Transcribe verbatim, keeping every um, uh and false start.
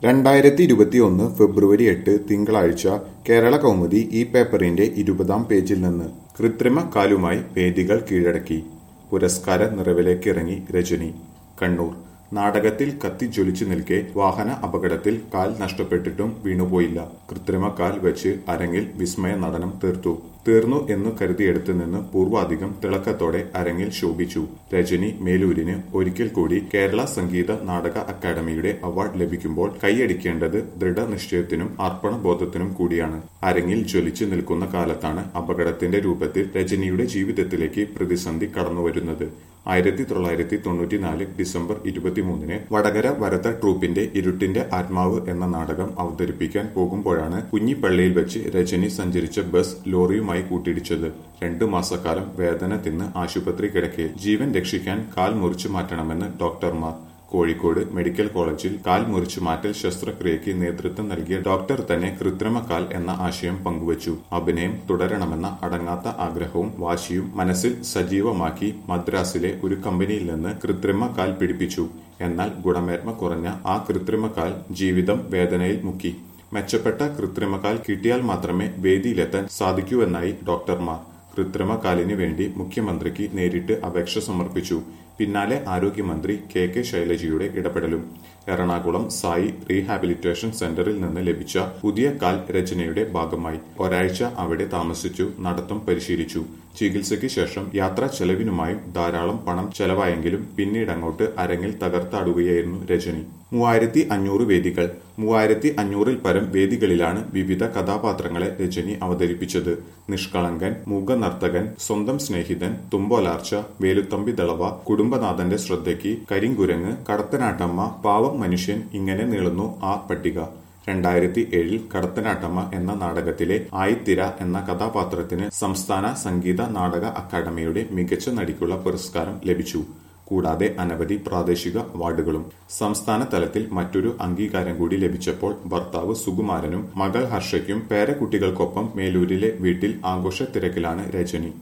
രണ്ടായിരത്തി ഇരുപത്തിയൊന്ന് ഫെബ്രുവരി എട്ട് തിങ്കളാഴ്ച കേരള കൗമുദി ഈ പേപ്പറിന്റെ ഇരുപതാം പേജിൽ നിന്ന് കൃത്രിമ കാലുമായി വേദികൾ കീഴടക്കി. പുരസ്കാര നിറവിലേക്കിറങ്ങി രജനി. കണ്ണൂർ. നാടകത്തിൽ കത്തിജ്വലിച്ചു നിൽക്കെ വാഹന അപകടത്തിൽ കാൽ നഷ്ടപ്പെട്ടിട്ടും വീണുപോയില്ല. കൃത്രിമ കാൽ വെച്ച് അരങ്ങിൽ വിസ്മയ നടനം തീർത്തു. തീർന്നു എന്നു കരുതിയെടുത്ത് നിന്ന് പൂർവാധികം തിളക്കത്തോടെ അരങ്ങിൽ ശോഭിച്ചു. രജനി മേലൂരിന് ഒരിക്കൽ കൂടി കേരള സംഗീത നാടക അക്കാദമിയുടെ അവാർഡ് ലഭിക്കുമ്പോൾ കൈയടിക്കേണ്ടത് ദൃഢനിശ്ചയത്തിനും അർപ്പണബോധത്തിനും കൂടിയാണ്. അരങ്ങിൽ ജ്വലിച്ചു നിൽക്കുന്ന കാലത്താണ് അപകടത്തിന്റെ രൂപത്തിൽ രജനിയുടെ ജീവിതത്തിലേക്ക് പ്രതിസന്ധി കടന്നുവരുന്നത്. ആയിരത്തി തൊള്ളായിരത്തി തൊണ്ണൂറ്റിനാല് ഡിസംബർ ഇരുപത്തിമൂന്നിന് വടകര വരദ ട്രൂപ്പിന്റെ ഇരുട്ടിന്റെ ആത്മാവ് എന്ന നാടകം അവതരിപ്പിക്കാൻ പോകുമ്പോഴാണ് കുഞ്ഞിപ്പള്ളിയിൽ വെച്ച് രജനി സഞ്ചരിച്ച ബസ് ലോറിയുമായി കൂട്ടിയിടിച്ചത്. രണ്ടു മാസക്കാലം വേദന തിന്ന് ആശുപത്രി കിടക്കെ ജീവൻ രക്ഷിക്കാൻ കാൽ മുറിച്ചു മാറ്റണമെന്ന് ഡോക്ടർമാർ. കോഴിക്കോട് മെഡിക്കൽ കോളേജിൽ കാൽ മുറിച്ചു മാറ്റൽ ശസ്ത്രക്രിയയ്ക്ക് നേതൃത്വം നൽകിയ ഡോക്ടർ തന്നെ കൃത്രിമ കാൽ എന്ന ആശയം പങ്കുവച്ചു. അഭിനയം തുടരണമെന്ന അടങ്ങാത്ത ആഗ്രഹവും വാശിയും മനസ്സിൽ സജീവമാക്കി മദ്രാസിലെ ഒരു കമ്പനിയിൽ നിന്ന് കൃത്രിമ കാൽ പിടിപ്പിച്ചു. എന്നാൽ ഗുണമേന്മ കുറഞ്ഞ ആ കൃത്രിമ കാൽ ജീവിതം വേദനയിൽ മുക്കി. മെച്ചപ്പെട്ട കൃത്രിമ കാൽ കിട്ടിയാൽ മാത്രമേ വേദിയിലെത്താൻ സാധിക്കൂവെന്നായി ഡോക്ടർമാർ. കൃത്രിമ കാലിന് വേണ്ടി മുഖ്യമന്ത്രിക്ക് നേരിട്ട് അപേക്ഷ സമർപ്പിച്ചു. പിന്നാലെ ആരോഗ്യമന്ത്രി കെ കെ ശൈലജയുടെ ഇടപെടലും. എറണാകുളം സായി റീഹാബിലിറ്റേഷൻ സെന്ററിൽ നിന്ന് ലഭിച്ച പുതിയ കാൽ രചനയുടെ ഭാഗമായി. ഒരാഴ്ച അവിടെ താമസിച്ചു നടത്തം പരിശീലിച്ചു. ചികിത്സയ്ക്ക് ശേഷം യാത്രാ ചെലവിനുമായും ധാരാളം പണം ചെലവായെങ്കിലും പിന്നീടങ്ങോട്ട് അരങ്ങിൽ തകർത്താടുകയായിരുന്നു രജനി. മൂവായിരത്തി അഞ്ഞൂറ് വേദികൾ. മൂവായിരത്തി അഞ്ഞൂറിൽ പരം വേദികളിലാണ് വിവിധ കഥാപാത്രങ്ങളെ രജനി അവതരിപ്പിച്ചത്. നിഷ്കളങ്കൻ, മൂകനർത്തകൻ, സ്വന്തം സ്നേഹിതൻ, തുമ്പോലാർച്ച, വേലുത്തമ്പി ദളവ, കുടുംബനാഥന്റെ ശ്രദ്ധയ്ക്ക്, കരിങ്കുരങ്ങ്, കടത്തനാട്ടമ്മ, പാവം മനുഷ്യൻ, ഇങ്ങനെ നീളുന്നു ആ പട്ടിക. രണ്ടായിരത്തി ഏഴിൽ കടത്തനാട്ടമ്മ എന്ന നാടകത്തിലെ ആയിത്തിര എന്ന കഥാപാത്രത്തിന് സംസ്ഥാന സംഗീത നാടക അക്കാദമിയുടെ മികച്ച നടിക്കുള്ള പുരസ്കാരം ലഭിച്ചു. കൂടാതെ അനവധി പ്രാദേശിക അവാർഡുകളും. സംസ്ഥാന തലത്തിൽ മറ്റൊരു അംഗീകാരം കൂടി ലഭിച്ചപ്പോൾ ഭർത്താവ് സുകുമാരനും മകൾ ഹർഷയ്ക്കും പേരക്കുട്ടികൾക്കൊപ്പം മേലൂരിലെ വീട്ടിൽ ആഘോഷ തിരക്കിലാണ് രജനി.